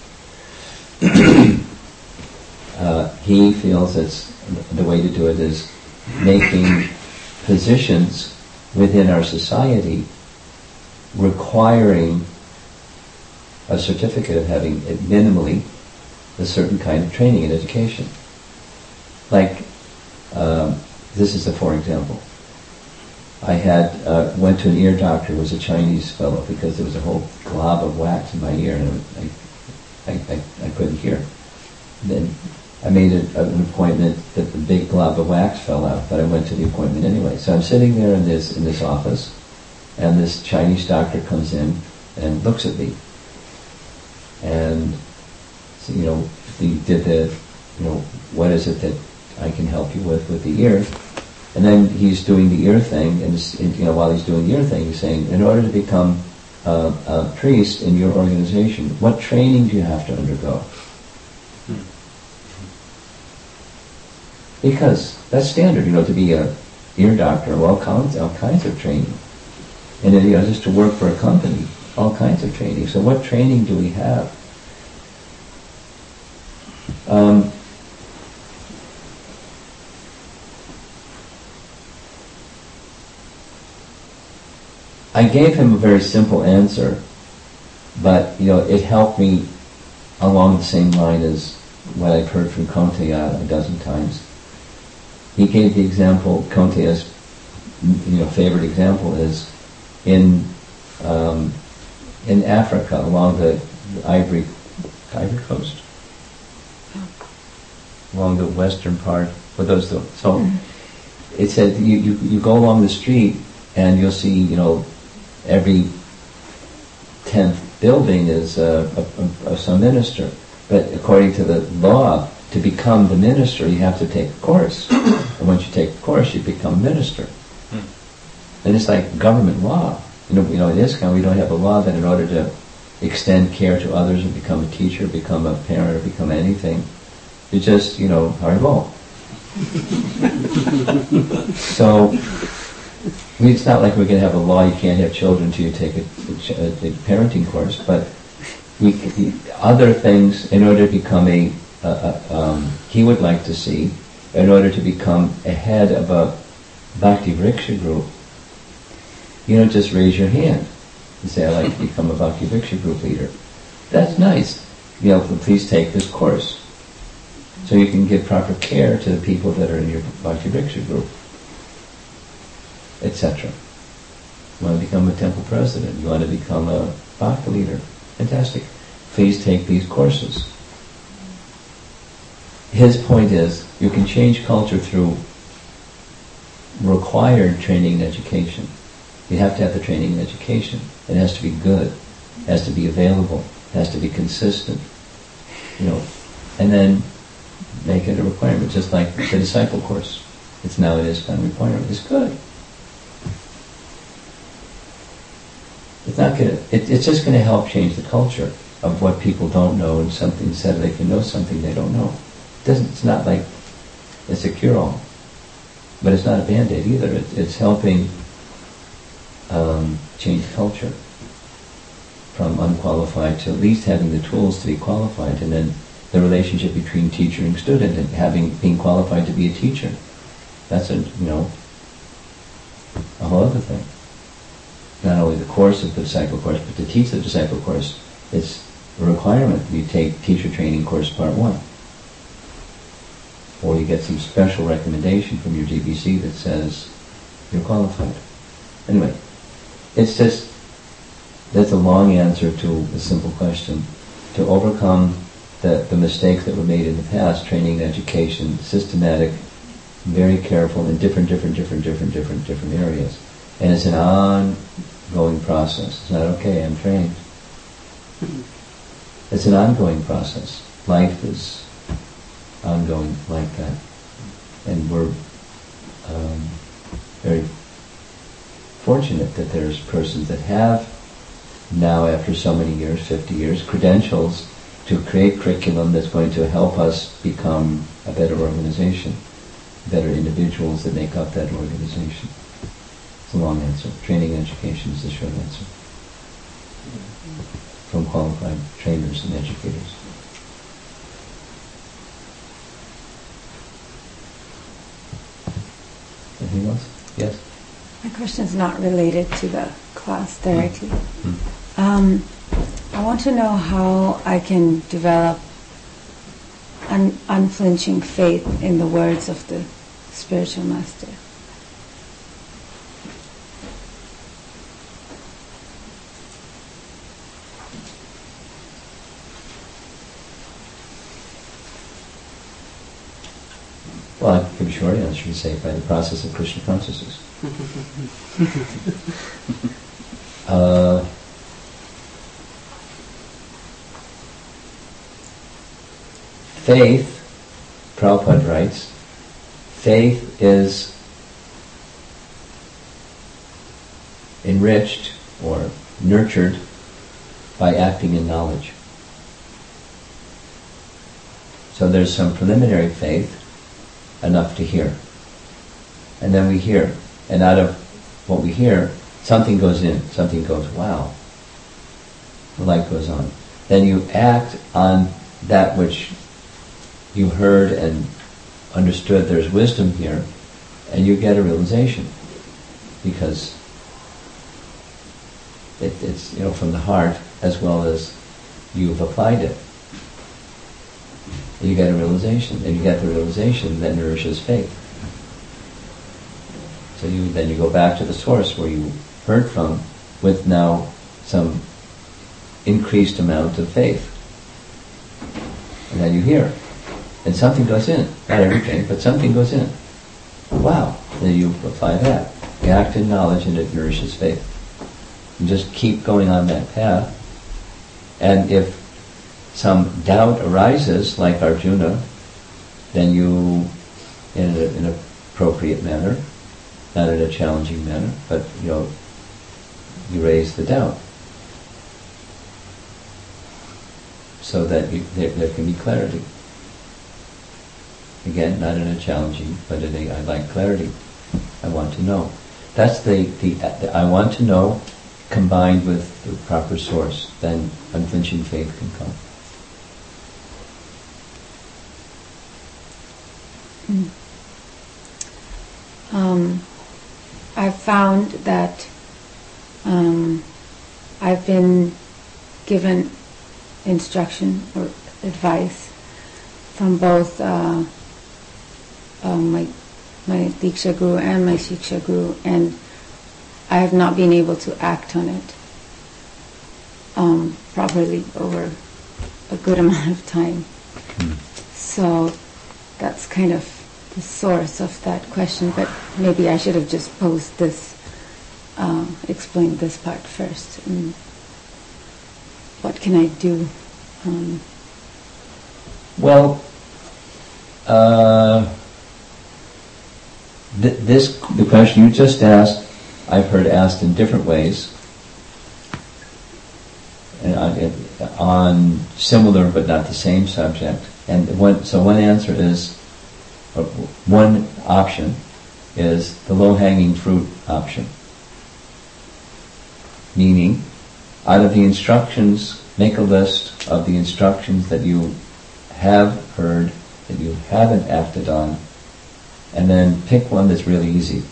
uh, he feels it's the way to do it is making positions within our society requiring a certificate of having it minimally a certain kind of training and education. Like, um, this is a for example. I had uh, went to an ear doctor who was a Chinese fellow because there was a whole glob of wax in my ear and I, I, I, I couldn't hear. Then I made a, an appointment that the big glob of wax fell out, but I went to the appointment anyway. So I'm sitting there in this in this office, and this Chinese doctor comes in and looks at me. And so, you know, he did the, you know, what is it that I can help you with with the ear? And then he's doing the ear thing, and, and you know, while he's doing the ear thing, he's saying, in order to become uh, a priest in your organization, what training do you have to undergo? Because that's standard, you know, to be a ear doctor, all kinds, all kinds of training. And then, you know, just to work for a company, all kinds of training. So what training do we have? Um, I gave him a very simple answer, but, you know, it helped me along the same line as what I've heard from Konteya a dozen times. He gave the example, Konteya's, you know, favorite example is in um, in Africa along the Ivory Ivory Coast, along the western part. For those that, so mm-hmm. It said you, you you go along the street and you'll see, you know, every tenth building is a, a, a, some minister, but according to the law, to become the minister, you have to take a course. And once you take the course, you become minister. Hmm. And it's like government law. You know, you know, in ISKCON, we don't have a law that in order to extend care to others or become a teacher, become a parent, or become anything, you just, you know, haribo. So, I mean, it's not like we're going to have a law you can't have children until you take a, a, a parenting course, but we, we, other things, in order to become a Uh, uh, um, he would like to see, in order to become a head of a Bhakti Vriksha group, you don't just raise your hand and say, I'd like to become a Bhakti Vriksha group leader. That's nice. You know, please take this course. So you can give proper care to the people that are in your Bhakti Vriksha group, et cetera. You want to become a temple president, you want to become a Bhakti leader. Fantastic. Please take these courses. His point is, you can change culture through required training and education. You have to have the training and education. It has to be good. It has to be available. It has to be consistent. You know, and then make it a requirement, just like the disciple course. It's now it is kind of requirement. It's good. It's not gonna. It, it's just going to help change the culture of what people don't know, and something said they can know something they don't know. It doesn't. It's not like it's a cure-all, but it's not a band-aid either. It, it's helping um, change culture from unqualified to at least having the tools to be qualified, and then the relationship between teacher and student, and having being qualified to be a teacher. That's a you know a whole other thing. Not only the course of the disciple course, but to teach the disciple course, it's a requirement. You take teacher training course part one. Or you get some special recommendation from your G B C that says you're qualified. Anyway, it's just, that's a long answer to a simple question. To overcome the, the mistakes that were made in the past, training and education, systematic, very careful in different, different, different, different, different, different areas. And it's an ongoing process. It's not, okay, I'm trained. It's an ongoing process. Life is ongoing like that. And we're um, very fortunate that there's persons that have now, after so many years, fifty years, credentials to create curriculum that's going to help us become a better organization, better individuals that make up that organization. It's a long answer. Training and education is the short answer. From qualified trainers and educators. Anything else? Yes? My question is not related to the class directly. Mm-hmm. Um, I want to know how I can develop an unflinching faith in the words of the spiritual master. Well, I give a short answer to say by the process of Krishna consciousness. uh, faith, Prabhupada writes, faith is enriched or nurtured by acting in knowledge. So there's some preliminary faith, enough to hear. And then we hear. And out of what we hear, something goes in. Something goes, wow. The light goes on. Then you act on that which you heard and understood. There's wisdom here. And you get a realization. Because it, it's, you know, from the heart as well as you've applied it. You get a realization, and you get the realization that nourishes faith. So you then you go back to the source where you heard from with now some increased amount of faith. And then you hear. And something goes in. Not everything, but something goes in. Wow. Then you apply that. You act in knowledge and it nourishes faith. You just keep going on that path. And if some doubt arises, like Arjuna, then you, in, a, in an appropriate manner, not in a challenging manner, but you know, you raise the doubt, so that you, there, there can be clarity. Again, not in a challenging, but in a I like clarity. I want to know. That's the, the, the I want to know combined with the proper source. Then unflinching faith can come. Um, I've found that um, I've been given instruction or advice from both uh, uh, my my Diksha Guru and my Shiksha Guru, and I have not been able to act on it um, properly over a good amount of time. Mm. So that's kind of the source of that question, but maybe I should have just posed this, uh, explained this part first. And what can I do? Um, well, uh, th- this the question you just asked, I've heard asked in different ways, and on, on similar but not the same subject. And one, so one answer is, uh, one option is the low-hanging fruit option. Meaning, out of the instructions, make a list of the instructions that you have heard, that you haven't acted on, and then pick one that's really easy.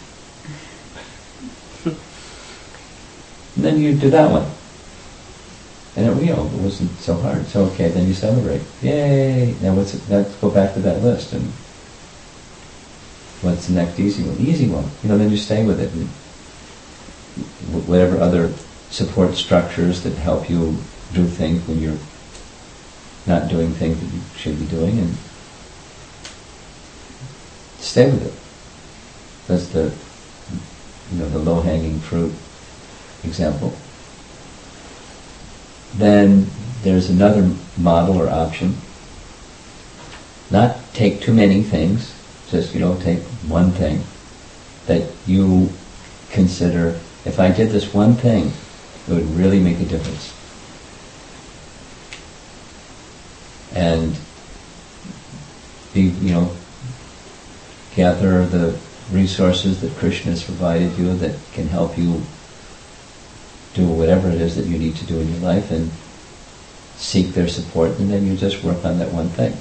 And then you do that one. And it, you know, it wasn't so hard. So okay, then you celebrate. Yay! Now what's it, let's go back to that list. And what's the next easy one? The easy one. You know, then you stay with it. And whatever other support structures that help you do things when you're not doing things that you should be doing, and stay with it. That's the, you know, the low-hanging fruit example. Then there's another model or option. Not take too many things, just, you know, take one thing that you consider, if I did this one thing, it would really make a difference. And be, you know, gather the resources that Krishna has provided you that can help you do whatever it is that you need to do in your life, and seek their support, and then you just work on that one thing.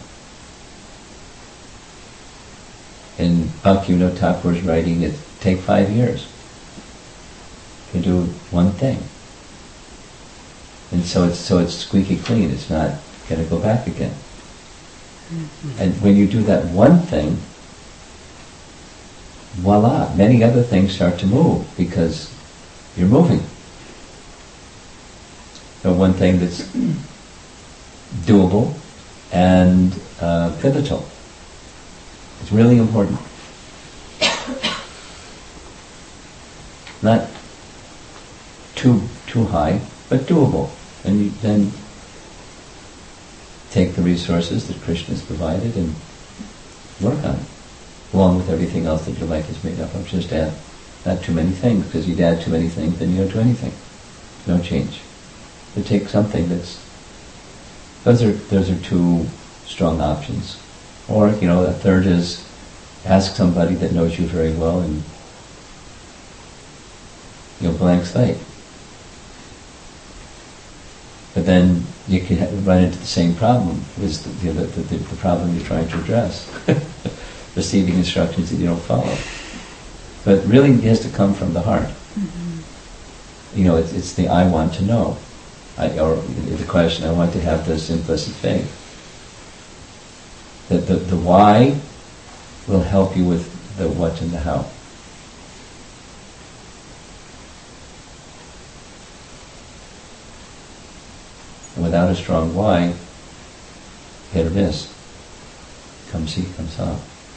In Bhaktivinoda Thakur's writing, it take five years to do one thing. And so it's so it's squeaky clean, it's not going to go back again. Mm-hmm. And when you do that one thing, voila, many other things start to move because you're moving. So one thing that's doable and uh, pivotal. It's really important. Not too too high, but doable. And you then take the resources that Krishna has provided and work on it, along with everything else that your life is made up of. Just add not too many things, because you'd add too many things, then you don't do anything. no change. To take something that's, those are those are two strong options. Or, you know, a third is ask somebody that knows you very well and, you know, blank slate. But then you can ha- run into the same problem, is the, you know, the, the, the problem you're trying to address. Receiving instructions that you don't follow. So it really has to come from the heart. Mm-hmm. You know, it's, it's the I want to know. I, or the question, I want to have this implicit faith. That the, the why will help you with the what and the how. And without a strong why, hit or miss. Come see, come saw.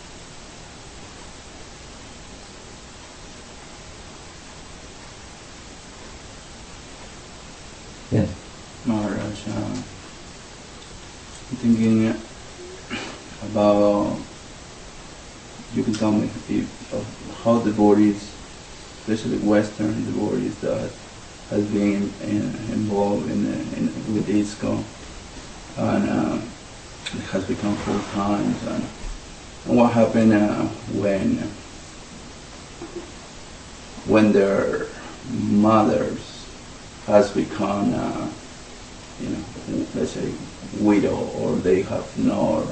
Yes. Maharaj, uh, I'm thinking about, you can tell me if, of how devotees, especially Western devotees that has been in, involved in, in with ISKCON and uh, it has become full time, and, and what happened uh, when when their mothers has become, uh, you know, let's say, widow, or they have no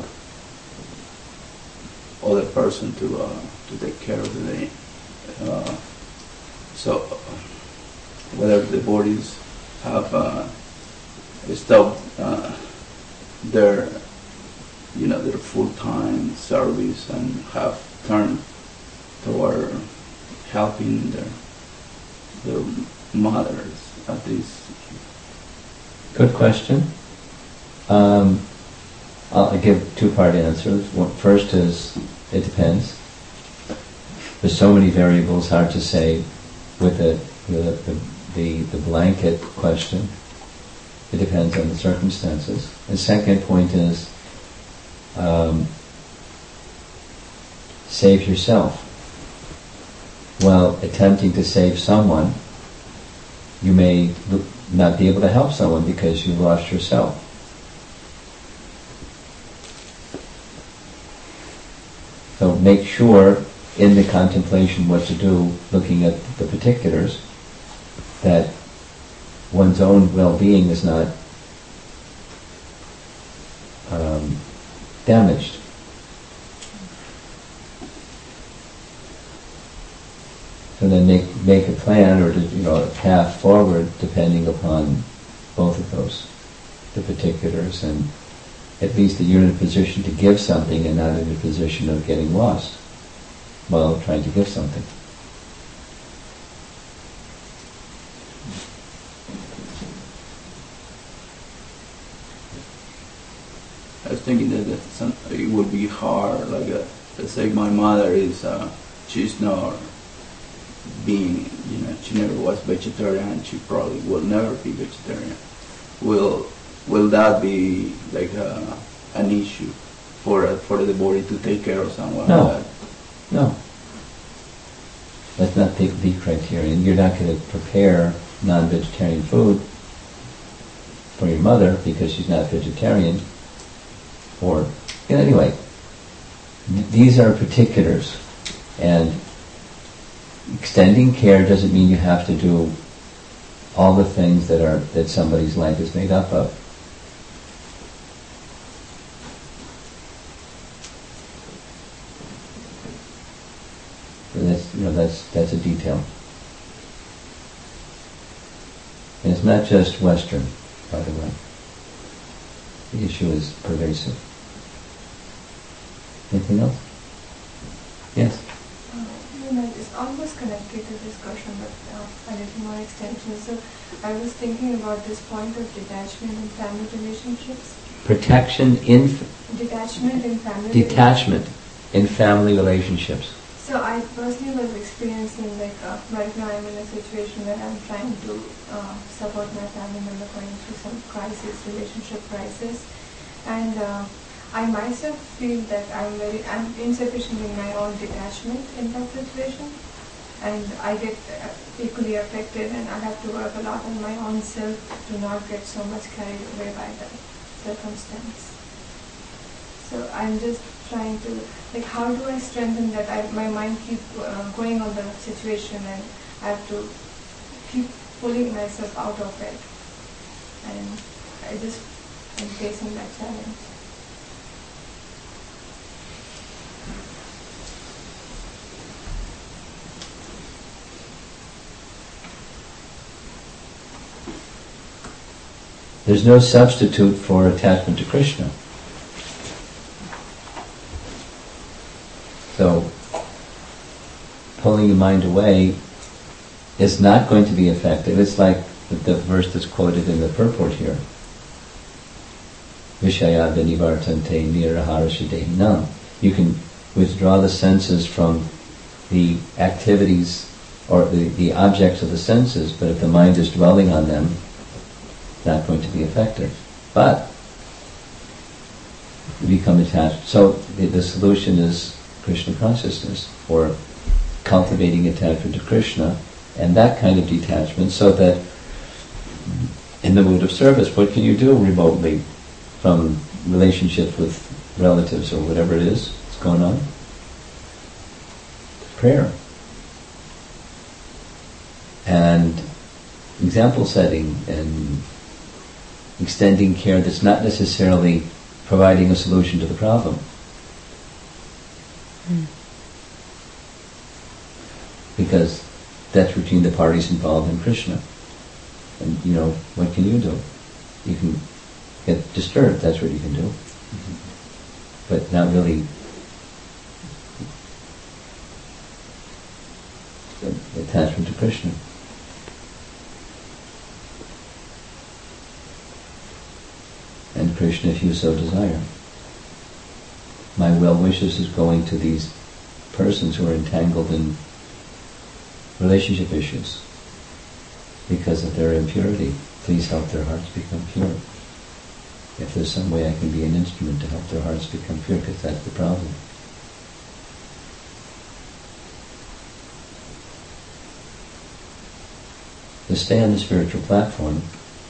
other person to uh, to take care of them. Uh, so, whether the devotees have uh, stopped uh, their, you know, their full-time service and have turned toward helping their their mothers. At this. Good question. Um, I'll give two-part answers. One, first is, it depends. There's so many variables, hard to say with the, with the, the, the blanket question. It depends on the circumstances. The second point is, um, save yourself. While attempting to save someone, you may not be able to help someone because you lost yourself. So make sure in the contemplation what to do, looking at the particulars, that one's own well-being is not um, damaged. So then make make a plan, or you know, a path forward depending upon both of those, the particulars, and at least that you're in a position to give something and not in a position of getting lost while trying to give something. I was thinking that, that some, it would be hard, like, uh, let's say my mother is, uh, she's not being, you know, she never was vegetarian, she probably will never be vegetarian. Will will that be like uh, an issue for uh, for the body to take care of someone? No. Like that? No. That's not the, the criterion. You're not going to prepare non-vegetarian food for your mother because she's not vegetarian. Or, you know, anyway, th- these are particulars, and extending care doesn't mean you have to do all the things that are that somebody's life is made up of. And that's, you know, that's that's a detail. And it's not just Western, by the way. The issue is pervasive. Anything else? Yes. Uh, you know, it's almost connected to this question, but uh, a little more extension. So I was thinking about this point of detachment in family relationships. Protection in f- Detachment in family detachment in family relationships. So I personally was experiencing, like, uh, right now I'm in a situation where I'm trying to uh, support my family member going through some crisis, relationship crisis, and uh, I myself feel that I'm very, I'm insufficient in my own detachment in that situation. and I get uh, equally affected, and I have to work a lot on my own self to not get so much carried away by the circumstance. So I'm just trying to, like, how do I strengthen that? I, my mind keeps uh, going on the situation, and I have to keep pulling myself out of it. And I just am facing that challenge. There's no substitute for attachment to Krishna. So, pulling your mind away is not going to be effective. It's like the, the verse that's quoted in the purport here. Vishaya vinivartante niraharashadehinam. You can withdraw the senses from the activities or the, the objects of the senses, but if the mind is dwelling on them, it's not going to be effective. But you become attached. So the, the solution is Krishna consciousness, or cultivating attachment to Krishna, and that kind of detachment, so that in the mood of service, what can you do remotely from relationships with relatives or whatever it is that's going on? Prayer. And example setting and extending care that's not necessarily providing a solution to the problem. Mm. Because that's between the parties involved in Krishna. And, you know, what can you do? You can get disturbed, that's what you can do. Mm-hmm. But not really attachment to Krishna. And Krishna, if you so desire. My well wishes is going to these persons who are entangled in relationship issues because of their impurity. Please help their hearts become pure. If there's some way I can be an instrument to help their hearts become pure, because that's the problem. To stay on the spiritual platform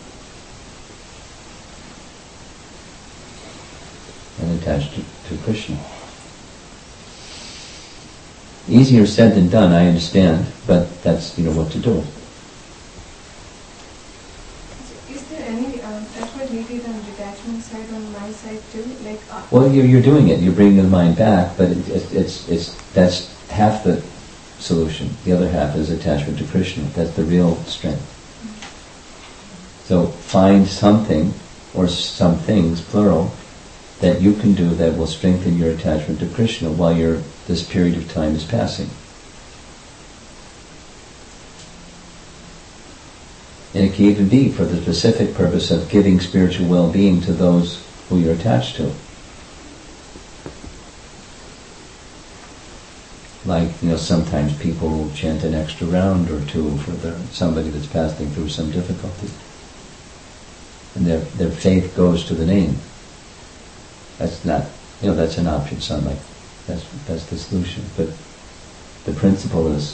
and attached to, to Krishna. Easier said than done, I understand, but that's, you know, what to do. Is there any um, effort needed on detachment side, on my side too? Like, uh, well, you're, you're doing it. You're bringing the mind back, but it, it, it's it's that's half the solution. The other half is attachment to Krishna. That's the real strength. Mm-hmm. So find something, or some things, plural, that you can do that will strengthen your attachment to Krishna while you're, this period of time is passing. And it can even be for the specific purpose of giving spiritual well-being to those who you're attached to. Like, you know, sometimes people will chant an extra round or two for their, somebody that's passing through some difficulty. And their their faith goes to the name. That's not, you know, that's an option. Sound like that's that's the solution. But the principle is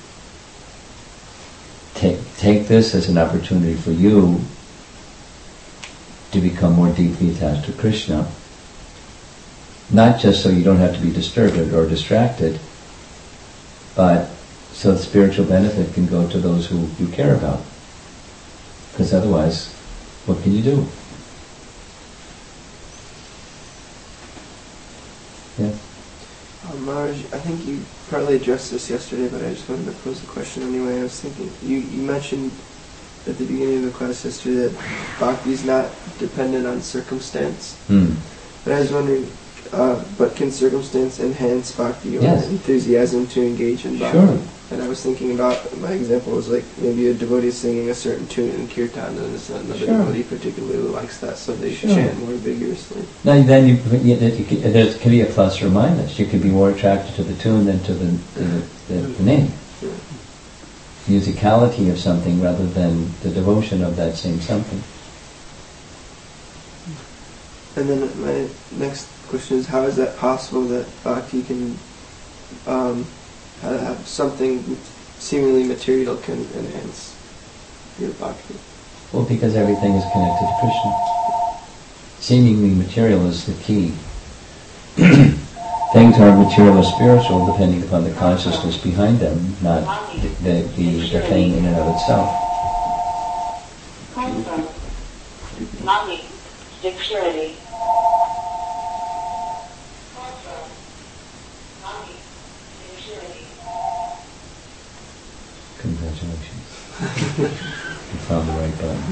take take this as an opportunity for you to become more deeply attached to Krishna. Not just so you don't have to be disturbed or distracted, but so the spiritual benefit can go to those who you care about. Because otherwise, what can you do? Yeah. Um, Maharaj, I think you partly addressed this yesterday, but I just wanted to pose a question anyway. I was thinking, you, you mentioned at the beginning of the class yesterday that bhakti is not dependent on circumstance. Hmm. But I was wondering, uh, but can circumstance enhance bhakti or Yes. enthusiasm to engage in bhakti? Sure. And I was thinking about, my example was like maybe a devotee singing a certain tune in kirtan, and there's another Sure. devotee particularly likes that, so they Sure. chant more vigorously. Now then, you, you, you could, there can be a plus or minus. You could be more attracted to the tune than to the, the, the, the name. Yeah. Musicality of something rather than the devotion of that same something. And then my next question is, how is that possible that bhakti can um, have something seemingly material can enhance your bhakti? Well, because everything is connected to Krishna. Seemingly material is the key. Things are material or spiritual depending upon the consciousness behind them, not the, the, the, the thing in and of itself. Money, security. Congratulations. You found the right button.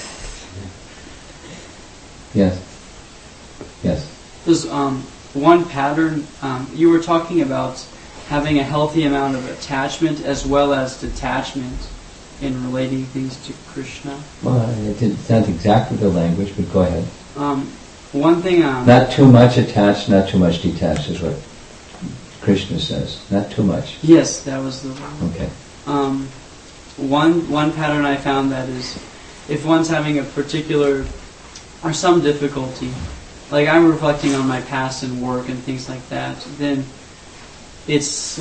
Yes. Yes. There's um, one pattern. Um, you were talking about having a healthy amount of attachment as well as detachment in relating things to Krishna. Well, it's not exactly the language, but go ahead. Um, one thing... Um, not too much attached, not too much detached is what Krishna says. Not too much. Yes, that was the one. Okay. Um, one one pattern I found that is, if one's having a particular or some difficulty, like I'm reflecting on my past and work and things like that, then it's,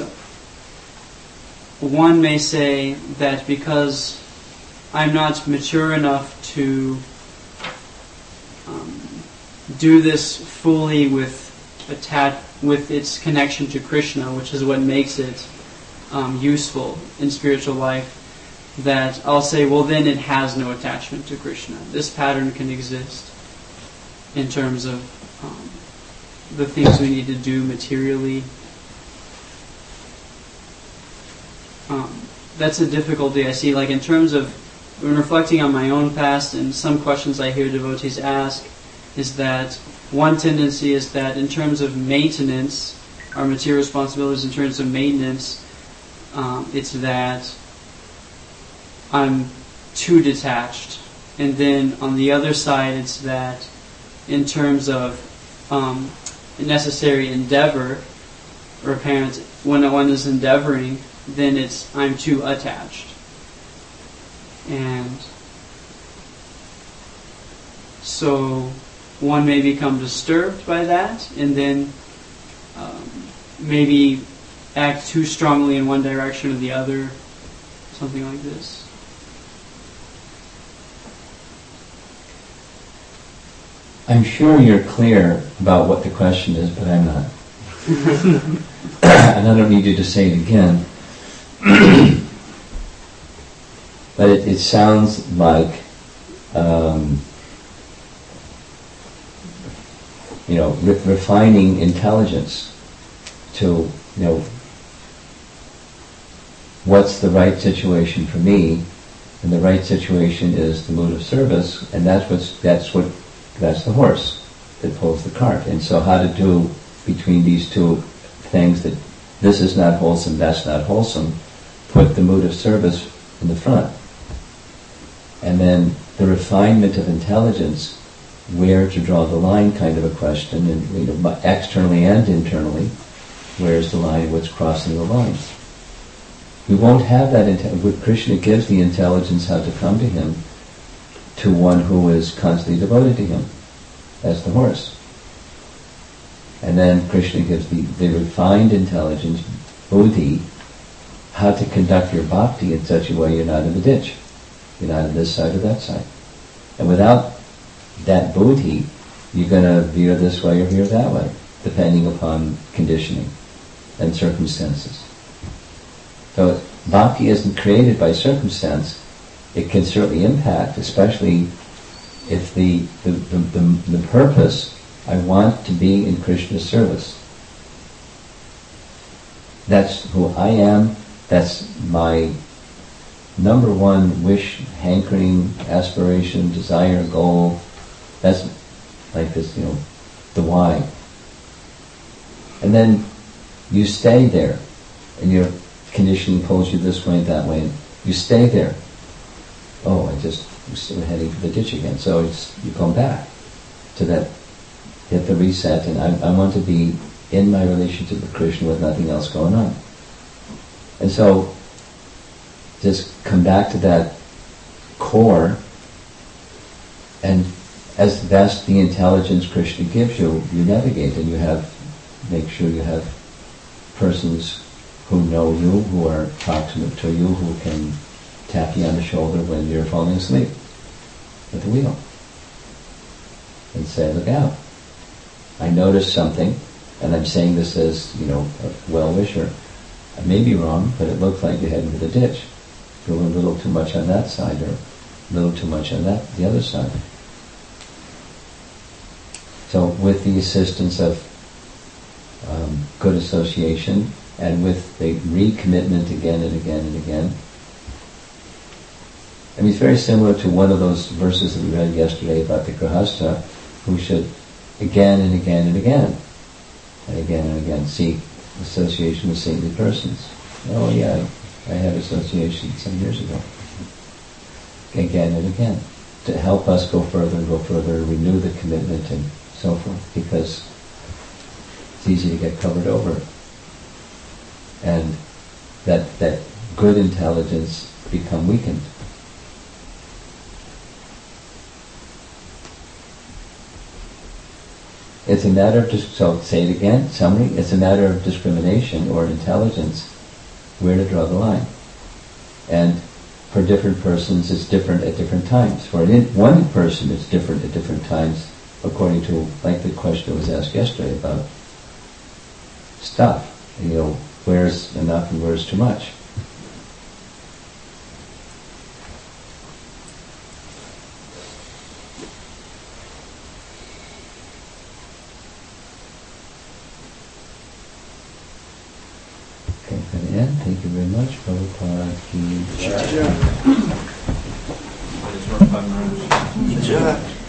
one may say that because I'm not mature enough to um, do this fully with attach with its connection to Krishna, which is what makes it um, useful in spiritual life, that I'll say, well, then it has no attachment to Krishna. This pattern can exist in terms of um, the things we need to do materially. Um, that's a difficulty I see. Like in terms of when reflecting on my own past, and some questions I hear devotees ask, is that one tendency is that in terms of maintenance, our material responsibilities in terms of maintenance, um, it's that I'm too detached. And then on the other side, it's that in terms of um, necessary endeavor, or apparent, when one is endeavoring, then it's I'm too attached. And so one may become disturbed by that, and then um, maybe act too strongly in one direction or the other, something like this. I'm sure you're clear about what the question is, but I'm not. And I don't need you to say it again. But it, it sounds like, um, you know, re- refining intelligence to, you know, what's the right situation for me, and the right situation is the mood of service, and that's what's that's what that's the horse that pulls the cart. And so, how to do between these two things, that this is not wholesome, that's not wholesome, put the mood of service in the front. And then the refinement of intelligence, where to draw the line, kind of a question, and you know, externally and internally, where's the line, what's crossing the line? We won't have that. Inte- Krishna gives the intelligence how to come to him, to one who is constantly devoted to him. That's the horse. And then Krishna gives the, the refined intelligence, buddhi, how to conduct your bhakti in such a way you're not in the ditch. You're not on this side or that side. And without that buddhi, you're going to veer this way or veer that way, depending upon conditioning and circumstances. So bhakti isn't created by circumstance. It can certainly impact, especially if the the, the, the the purpose, I want to be in Krishna's service. That's who I am. That's my number one wish, hankering, aspiration, desire, goal. That's like this, you know, the why. And then you stay there, and your conditioning pulls you this way and that way, and you stay there. Oh, I just we're heading for the ditch again. So it's, you come back to that, hit the reset, and I, I want to be in my relationship with Krishna with nothing else going on. And so just come back to that core, and as that's the intelligence Krishna gives you, you navigate, and you have, make sure you have persons who know you, who are proximate to you, who can tap you on the shoulder when you're falling asleep at the wheel and say, look out. I noticed something, and I'm saying this as, you know, a well-wisher. I may be wrong, but it looks like you're heading for the ditch. You're a little too much on that side, or a little too much on that, the other side. So with the assistance of um, good association, and with the recommitment again and again and again. I mean, it's very similar to one of those verses that we read yesterday about the Grihastha, who should again and again and again, and again and again seek association with saintly persons. Oh yeah, I had association some years ago. Again and again, to help us go further and go further, and renew the commitment and so forth, because it's easy to get covered over. And that that good intelligence become weakened. It's a matter of, dis- so say it again, summary, it's a matter of discrimination or intelligence, where to draw the line. And for different persons it's different at different times. For an, one person it's different at different times, according to, like the question that was asked yesterday about stuff, you know, where's enough and where's too much. Okay, for the end, thank you very much. Prabhupada ki jai. It is worth five minutes. Jai.